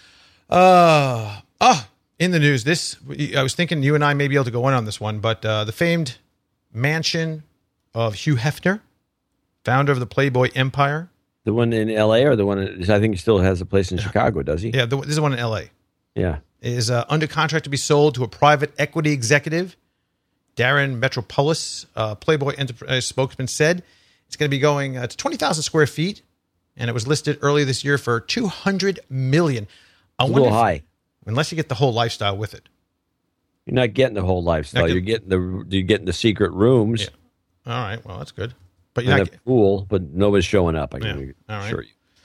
In the news, I was thinking you and I may be able to go in on this one, but the famed mansion of Hugh Hefner, founder of the Playboy Empire. The one in L.A. or the one I think he still has a place in Chicago, does he? Yeah, this is the one in L.A. Yeah. Is under contract to be sold to a private equity executive. Darren Metropolis, Playboy Enterprise spokesman, said it's going to be going to 20,000 square feet, and it was listed earlier this year for $200 million. A little high. Unless you get the whole lifestyle with it. You're not getting the whole lifestyle. You're getting the secret rooms. Yeah. All right. Well, that's good. But you're not a pool, but nobody's showing up. I can assure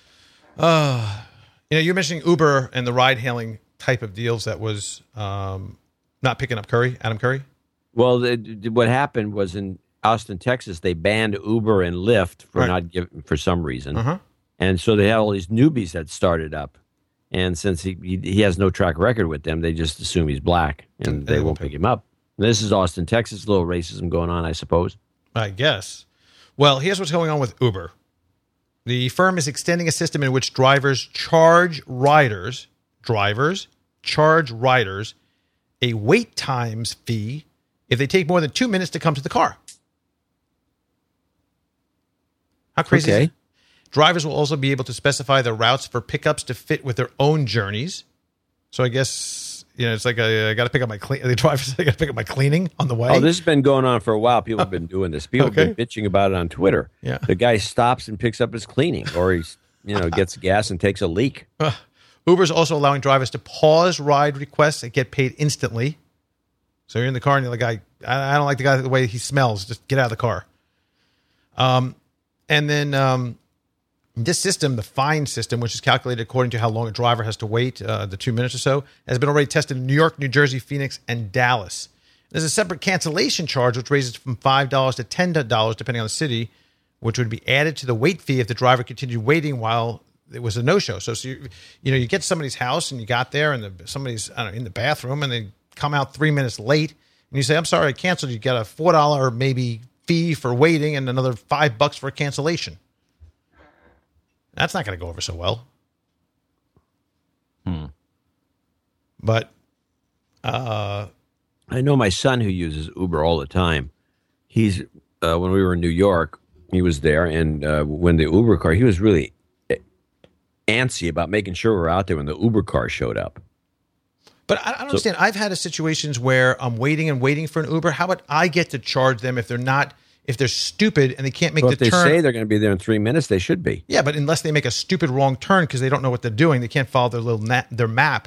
you. You're mentioning Uber and the ride-hailing type of deals that was not picking up Adam Curry. Well, what happened was in Austin, Texas, they banned Uber and Lyft for not giving for some reason, and so they had all these newbies that started up. And since he has no track record with them, they just assume he's black, and they won't pick him up. This is Austin, Texas. A little racism going on, I suppose. I guess. Well, here's what's going on with Uber. The firm is extending a system in which drivers charge riders a wait times fee if they take more than 2 minutes to come to the car. How crazy is it? Drivers will also be able to specify their routes for pickups to fit with their own journeys. So I guess, it's like I got to pick up the drivers. I got to pick up my cleaning on the way. Oh, this has been going on for a while. People have been doing this. People have been bitching about it on Twitter. Yeah. The guy stops and picks up his cleaning, or he's gets gas and takes a leak. Uber's also allowing drivers to pause ride requests and get paid instantly. So you're in the car and you're like, I don't like the guy the way he smells. Just get out of the car. And then this system, the fine system, which is calculated according to how long a driver has to wait, the 2 minutes or so, has been already tested in New York, New Jersey, Phoenix, and Dallas. There's a separate cancellation charge, which raises from $5 to $10, depending on the city, which would be added to the wait fee if the driver continued waiting while it was a no-show. So you get to somebody's house and you got there and somebody's in the bathroom and they come out 3 minutes late and you say, I'm sorry, I canceled. You get a $4 maybe fee for waiting and another $5 for a cancellation. That's not going to go over so well. But I know my son who uses Uber all the time. He's when we were in New York, he was there, and when the Uber car, he was really antsy about making sure we were out there when the Uber car showed up. But I don't understand. I've had situations where I'm waiting for an Uber. How about I get to charge them if they're stupid and they can't make the turn? If they say they're going to be there in 3 minutes, they should be. Yeah, but unless they make a stupid wrong turn because they don't know what they're doing, they can't follow their map.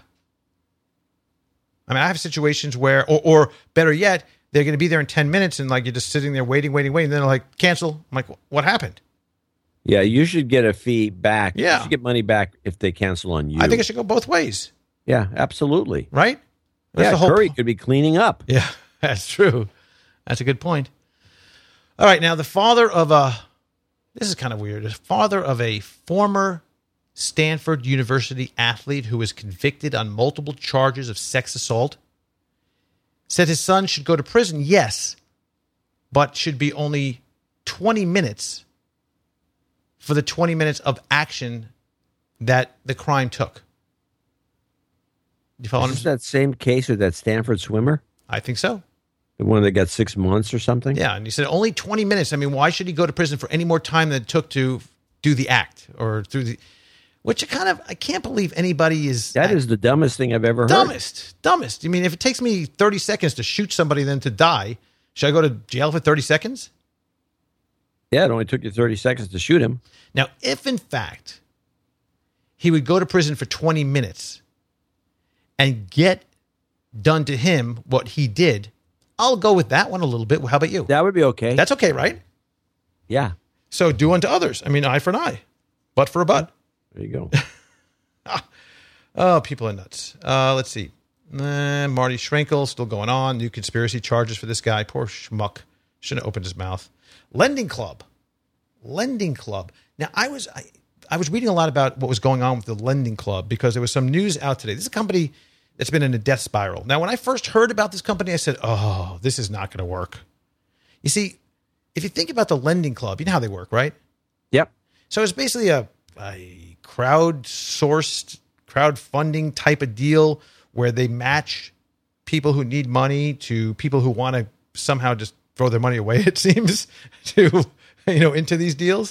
I mean, I have situations where, or better yet, they're going to be there in 10 minutes and you're just sitting there waiting, and then they're like, cancel. I'm like, what happened? Yeah, you should get a fee back. Yeah. You should get money back if they cancel on you. I think it should go both ways. Yeah, absolutely. Right? That's the whole Curry could be cleaning up. Yeah, that's true. That's a good point. All right, now the father of this is kind of weird. The father of a former Stanford University athlete who was convicted on multiple charges of sex assault said his son should go to prison, yes, but should be only 20 minutes for the 20 minutes of action that the crime took. You follow? Is this that same case with that Stanford swimmer? I think so. The one that got 6 months or something? Yeah, and he said only 20 minutes. I mean, why should he go to prison for any more time than it took to do the act or through the... Which I can't believe anybody is... That is the dumbest thing I've ever heard. Dumbest. I mean, if it takes me 30 seconds to shoot somebody then to die, should I go to jail for 30 seconds? Yeah, it only took you 30 seconds to shoot him. Now, if in fact he would go to prison for 20 minutes and get done to him what he did, I'll go with that one a little bit. How about you? That would be okay. That's okay, right? Yeah. So do unto others. I mean, eye for an eye, butt for a butt. There you go. Oh, people are nuts. Let's see. Marty Schrenkel still going on. New conspiracy charges for this guy. Poor schmuck. Shouldn't have opened his mouth. Lending Club. Now, I was reading a lot about what was going on with the Lending Club because there was some news out today. This is a company that's been in a death spiral. Now, when I first heard about this company, I said, oh, this is not going to work. You see, if you think about the Lending Club, you know how they work, right? Yep. So it's basically a crowdsourced, crowdfunding type of deal where they match people who need money to people who want to somehow just throw their money away, it seems, to, into these deals.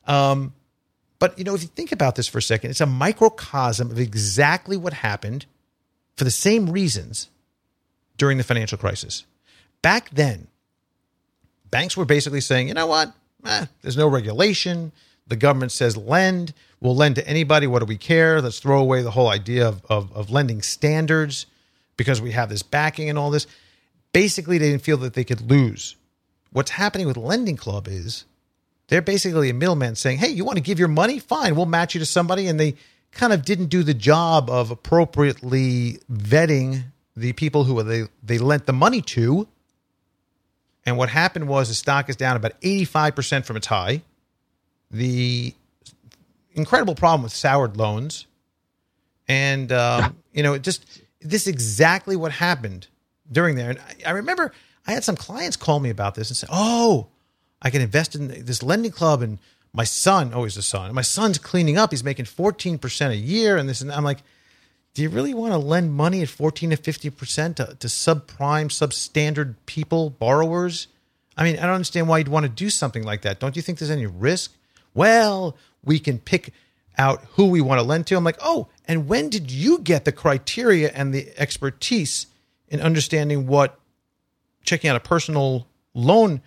But, if you think about this for a second, it's a microcosm of exactly what happened for the same reasons during the financial crisis. Back then, banks were basically saying, you know what? There's no regulation. The government says lend. We'll lend to anybody. What do we care? Let's throw away the whole idea of lending standards because we have this backing and all this. Basically, they didn't feel that they could lose. What's happening with Lending Club is they're basically a middleman saying, hey, you want to give your money? Fine, we'll match you to somebody. And they kind of didn't do the job of appropriately vetting the people who they lent the money to. And what happened was the stock is down about 85% from its high. The incredible problem with soured loans. And, this is exactly what happened during there. And I remember I had some clients call me about this and say, oh, I can invest in this Lending Club. And my son, always the son, my son's cleaning up. He's making 14% a year. And this, and I'm like, do you really want to lend money at 14 to 50% to subprime, substandard people, borrowers? I mean, I don't understand why you'd want to do something like that. Don't you think there's any risk? Well, we can pick out who we want to lend to. I'm like, oh, and when did you get the criteria and the expertise in understanding checking out a personal loan,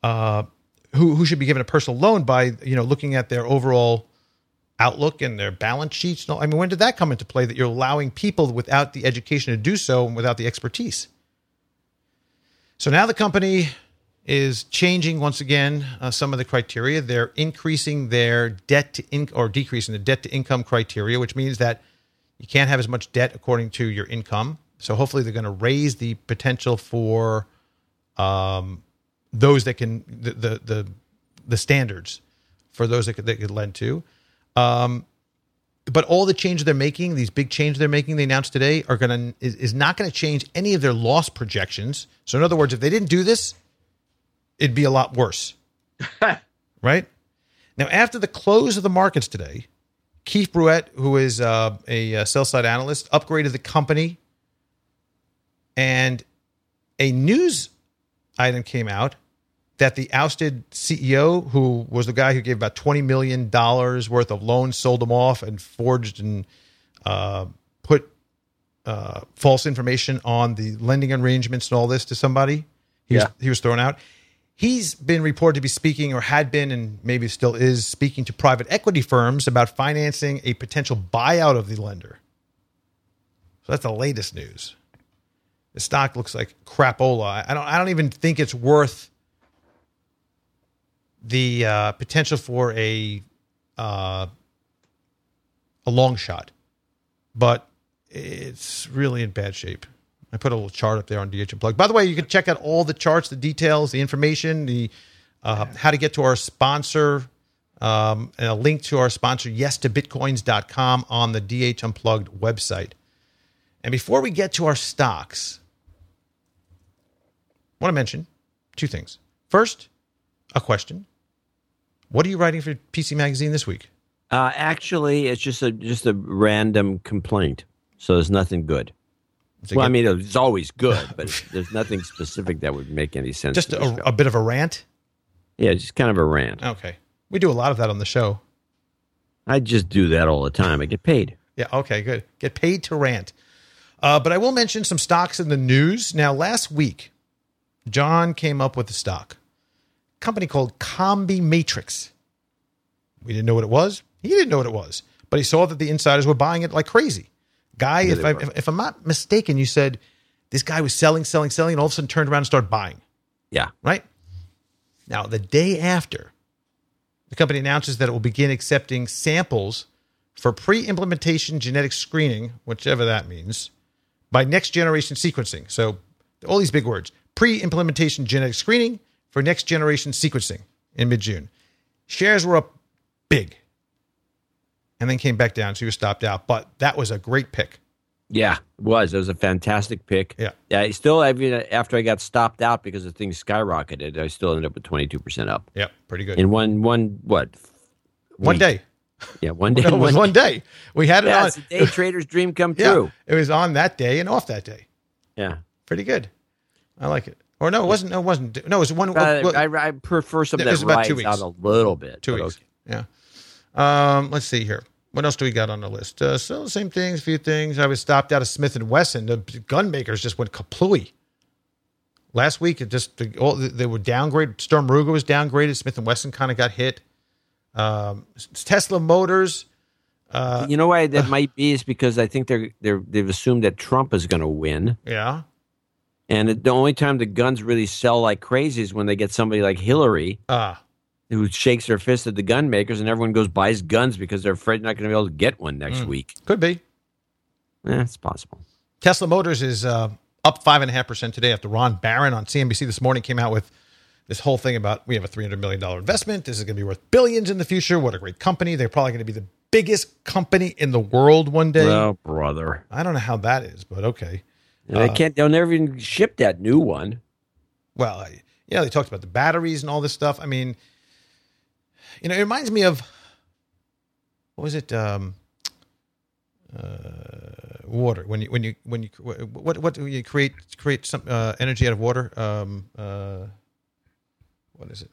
who should be given a personal loan by, looking at their overall outlook and their balance sheets? I mean, when did that come into play that you're allowing people without the education to do so and without the expertise? So now the company is changing once again some of the criteria. They're increasing their decreasing the debt to income criteria, which means that you can't have as much debt according to your income. So hopefully they're going to raise the potential for those that can the standards for those that could lend to. But all the changes they're making, these big changes they're making, they announced today, is not going to change any of their loss projections. So in other words, if they didn't do this, it'd be a lot worse. Right? Now, after the close of the markets today, Keith Bruyette, who is a sell-side analyst, upgraded the company, and a news item came out that the ousted CEO, who was the guy who gave about $20 million worth of loans, sold them off and forged and put false information on the lending arrangements and all this to somebody. He was thrown out. He's been reported to be speaking, or had been, and maybe still is, speaking to private equity firms about financing a potential buyout of the lender. So that's the latest news. The stock looks like crapola. I don't even think it's worth the potential for a long shot, but it's really in bad shape. I put a little chart up there on DH Unplugged. By the way, you can check out all the charts, the details, the information, the how to get to our sponsor, and a link to our sponsor, yes2bitcoins.com, on the DH Unplugged website. And before we get to our stocks, I want to mention two things. First, a question. What are you writing for PC Magazine this week? Actually, it's just a random complaint. So there's nothing good. Well, I mean, it's always good, but there's nothing specific that would make any sense. Just a bit of a rant? Yeah, just kind of a rant. Okay. We do a lot of that on the show. I just do that all the time. I get paid. Yeah, okay, good. Get paid to rant. But I will mention some stocks in the news. Now, last week, John came up with a stock. company called Combi Matrix. We didn't know what it was. He didn't know what it was, but he saw that the insiders were buying it like crazy. Guy, if I'm not mistaken, you said this guy was selling, and all of a sudden turned around and started buying. Yeah. Right? Now, the day after, the company announces that it will begin accepting samples for pre-implementation genetic screening, whichever that means, by next-generation sequencing. So all these big words. Pre-implementation genetic screening for next-generation sequencing in mid-June. Shares were up big and then came back down, so he was stopped out. But that was a great pick. Yeah, it was. It was a fantastic pick. Yeah. I still, after I got stopped out because the thing skyrocketed, I still ended up with 22% up. Yeah, pretty good. In one day. Yeah, one day. No, it was one day. We had it on. It's a day trader's dream come true. It was on that day and off that day. Yeah. Pretty good. I like it. Or no, it wasn't. No, it wasn't. No, it was one. I prefer something that rides out a little bit. 2 weeks. Okay. Yeah. Let's see here. What else do we got on the list? So same things, a few things. I was stopped out of Smith & Wesson. The gun makers just went kaplooey. Last week, they were downgraded. Sturm Ruger was downgraded. Smith & Wesson kind of got hit. Tesla Motors. You know why that might be is because I think they've assumed that Trump is going to win. Yeah. And the only time the guns really sell like crazy is when they get somebody like Hillary who shakes her fist at the gun makers, and everyone buys guns because they're afraid they're not going to be able to get one next week. Could be. Yeah, it's possible. Tesla Motors is up 5.5% today after Ron Barron on CNBC this morning came out with this whole thing about we have a $300 million investment. This is going to be worth billions in the future. What a great company. They're probably going to be the biggest company in the world one day. Oh, brother. I don't know how that is, but okay. They'll never even ship that new one. Well, they talked about the batteries and all this stuff. I mean, it reminds me of, what was it? Water. When you create some energy out of water? What is it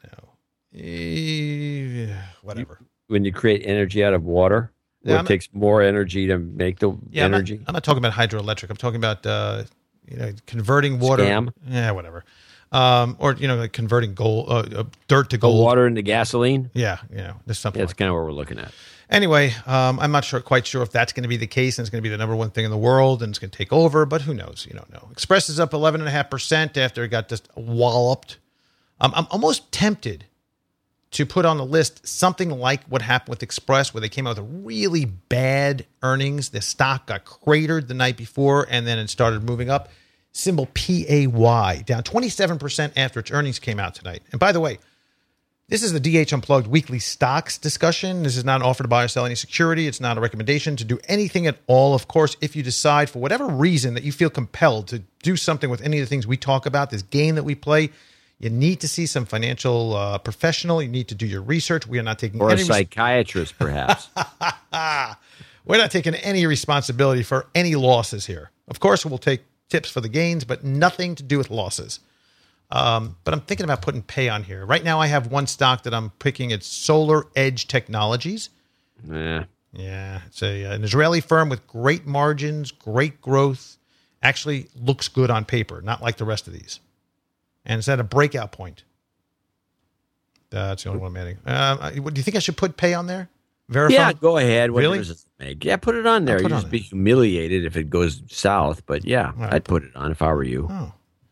now? Whatever. When you create energy out of water, it takes more energy to make the energy. I'm not talking about hydroelectric. I'm talking about converting water. Scam. Yeah, whatever. Or like converting dirt to gold. Water into gasoline. Yeah, there's something. That's kind of what we're looking at. Anyway, I'm not quite sure if that's going to be the case, and it's going to be the number one thing in the world, and it's going to take over. But who knows? You don't know. Express is up 11.5% after it got just walloped. I'm almost tempted to put on the list something like what happened with Express, where they came out with really bad earnings. The stock got cratered the night before, and then it started moving up. Symbol PAY, down 27% after its earnings came out tonight. And by the way, this is the DH Unplugged weekly stocks discussion. This is not an offer to buy or sell any security. It's not a recommendation to do anything at all. Of course, if you decide for whatever reason that you feel compelled to do something with any of the things we talk about, this game that we play, you need to see some financial professional. You need to do your research. We are not taking any psychiatrist, perhaps. We're not taking any responsibility for any losses here. Of course, we'll take tips for the gains, but nothing to do with losses. But I'm thinking about putting pay on here. Right now, I have one stock that I'm picking. It's Solar Edge Technologies. Yeah. It's an Israeli firm with great margins, great growth. Actually looks good on paper, not like the rest of these. And it's at a breakout point. That's the only one I'm adding. Do you think I should put pay on there? Verify? Yeah, go ahead. Really? Yeah, put it on there. You'll just be humiliated if it goes south. But yeah, right. I'd put it on if I were you. Oh.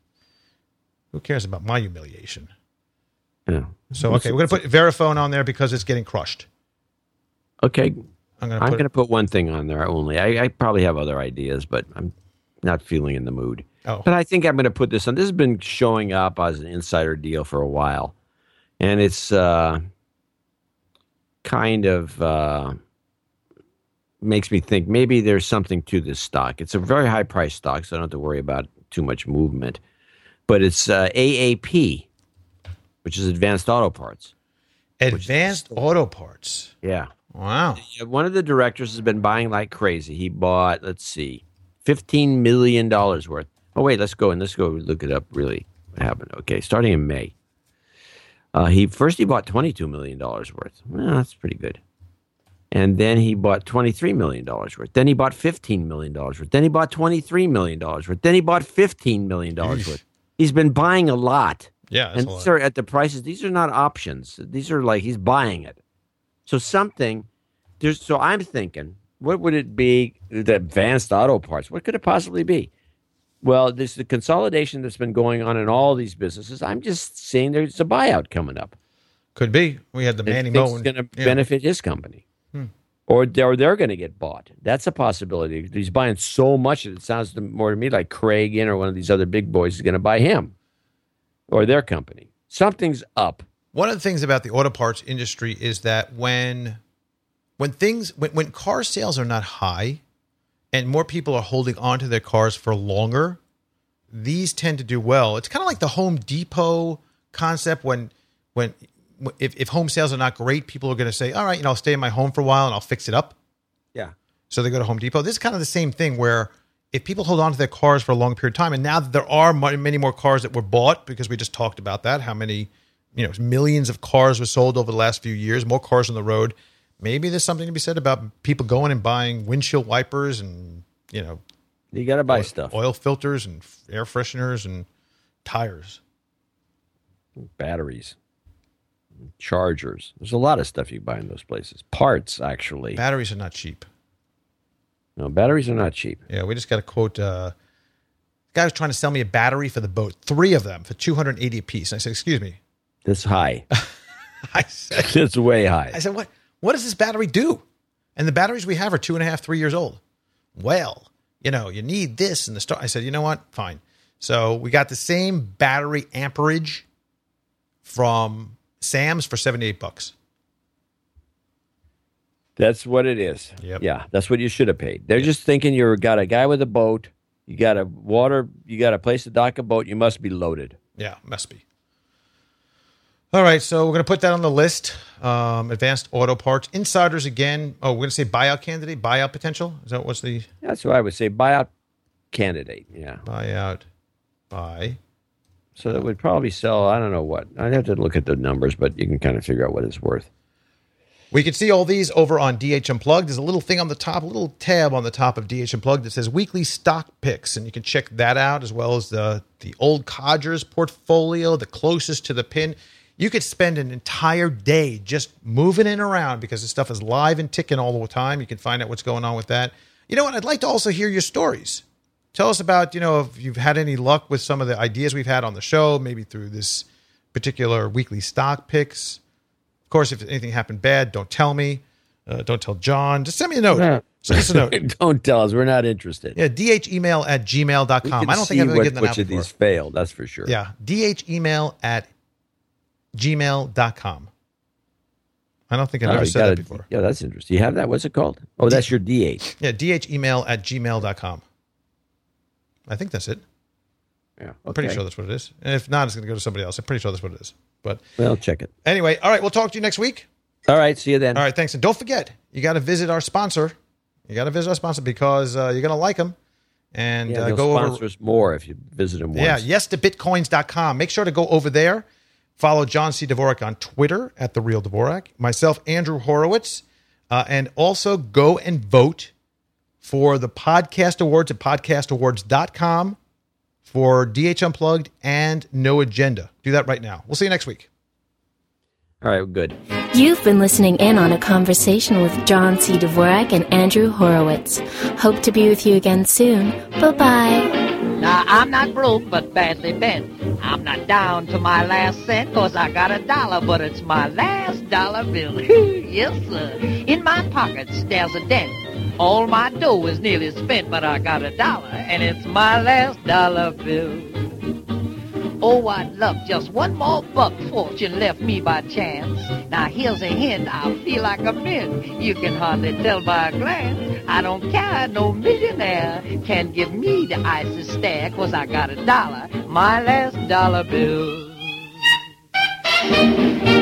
Who cares about my humiliation? Yeah. So, okay, we're going to put Verifone on there because it's getting crushed. Okay. I'm going to put one thing on there only. I probably have other ideas, but I'm not feeling in the mood. Oh. But I think I'm going to put this on. This has been showing up as an insider deal for a while. And it's kind of makes me think maybe there's something to this stock. It's a very high-priced stock, so I don't have to worry about too much movement. But it's AAP, which is Advanced Auto Parts. Advanced Auto Parts. Yeah. Wow. One of the directors has been buying like crazy. He bought, $15 million worth. Oh, wait, let's go look it up really what happened. Okay, starting in May. He bought $22 million worth. Well, that's pretty good. And then he bought $23 million worth. Then he bought $15 million worth. Then he bought $23 million worth. Then he bought $15 million worth. He's been buying a lot. Yeah, that's and a lot. these are at the prices. These are not options. These are like he's buying it. So so I'm thinking, what would it be? The Advanced Auto Parts. What could it possibly be? Well, there's the consolidation that's been going on in all these businesses. I'm just seeing there's a buyout coming up. Could be. We had the Manny Moe. It's going to benefit his company. Or they're going to get bought. That's a possibility. He's buying so much that it sounds more to me like Craig or one of these other big boys is going to buy him or their company. Something's up. One of the things about the auto parts industry is that when car sales are not high and more people are holding on to their cars for longer, these tend to do well. It's kind of like the Home Depot concept if home sales are not great, people are going to say, all right, I'll stay in my home for a while and I'll fix it up. Yeah. So they go to Home Depot. This is kind of the same thing where if people hold on to their cars for a long period of time, and now that there are many more cars that were bought, because we just talked about that, how many, millions of cars were sold over the last few years, more cars on the road. Maybe there's something to be said about people going and buying windshield wipers and, you got to buy stuff. Oil filters and air fresheners and tires. Batteries. Chargers. There's a lot of stuff you buy in those places. Parts, actually. Batteries are not cheap. No, batteries are not cheap. Yeah, we just got a quote. The guy was trying to sell me a battery for the boat, 3 of them for $280 a piece. And I said, excuse me. That's high. I said, it's way high. I said, what does this battery do? And the batteries we have are 2.5, 3 years old. Well, you need this in the start. I said, you know what? Fine. So we got the same battery amperage from Sam's for $78. That's what it is. Yep. Yeah, that's what you should have paid. They're just thinking you got a guy with a boat, you got a place to dock a boat, you must be loaded. Yeah, must be. All right, so we're going to put that on the list. Advanced Auto Parts. Insiders again. Oh, we're going to say buyout candidate, buyout potential. Is that what's the... That's what I would say, buyout candidate, yeah. Buy. So that would probably sell, I don't know what. I'd have to look at the numbers, but you can kind of figure out what it's worth. We can see all these over on DH Unplugged. There's a little thing on the top, a little tab on the top of DH Unplugged that says weekly stock picks, and you can check that out as well as the old Codgers portfolio, the closest to the pin. You could spend an entire day just moving it around because this stuff is live and ticking all the time. You can find out what's going on with that. You know what? I'd like to also hear your stories. Tell us about, if you've had any luck with some of the ideas we've had on the show, maybe through this particular weekly stock picks. Of course, if anything happened bad, don't tell me. Don't tell John. Just send me a note. No. Send us a note. Don't tell us. We're not interested. Yeah, dhemail@gmail.com. I don't think I've ever gotten that out which of before. these failed, that's for sure. Yeah, dhemail@gmail.com. I don't think I've ever said that before. Yeah, that's interesting. You have that? What's it called? Oh, that's your DH. Yeah, dhemail@gmail.com. I think that's it. Yeah, okay. I'm pretty sure that's what it is. And if not, it's going to go to somebody else. I'm pretty sure that's what it is. But well, check it. Anyway, all right, we'll talk to you next week. All right, see you then. All right, thanks. And don't forget, you got to visit our sponsor. Because you're going to like them. And they'll go over. sponsor us more if you visit them once. Yeah, yes2bitcoins.com. Make sure to go over there. Follow John C. Dvorak on Twitter @TheRealDvorak. Myself, Andrew Horowitz. And also go and vote for the podcast awards at podcastawards.com for DH Unplugged and No Agenda. Do that right now. We'll see you next week. All right, good. You've been listening in on a conversation with John C. Dvorak and Andrew Horowitz. Hope to be with you again soon. Bye-bye. Now, I'm not broke, but badly bent. I'm not down to my last cent, 'cause I got $1, but it's my last dollar bill. Yes, sir. In my pockets, there's a dent. All my dough is nearly spent, but I got $1, and it's my last dollar bill. Oh, I'd love just one more buck fortune left me by chance. Now, here's a hint, I feel like a mint. You can hardly tell by a glance. I don't care, no millionaire can give me the icy stare, 'cause I got $1, my last dollar bill.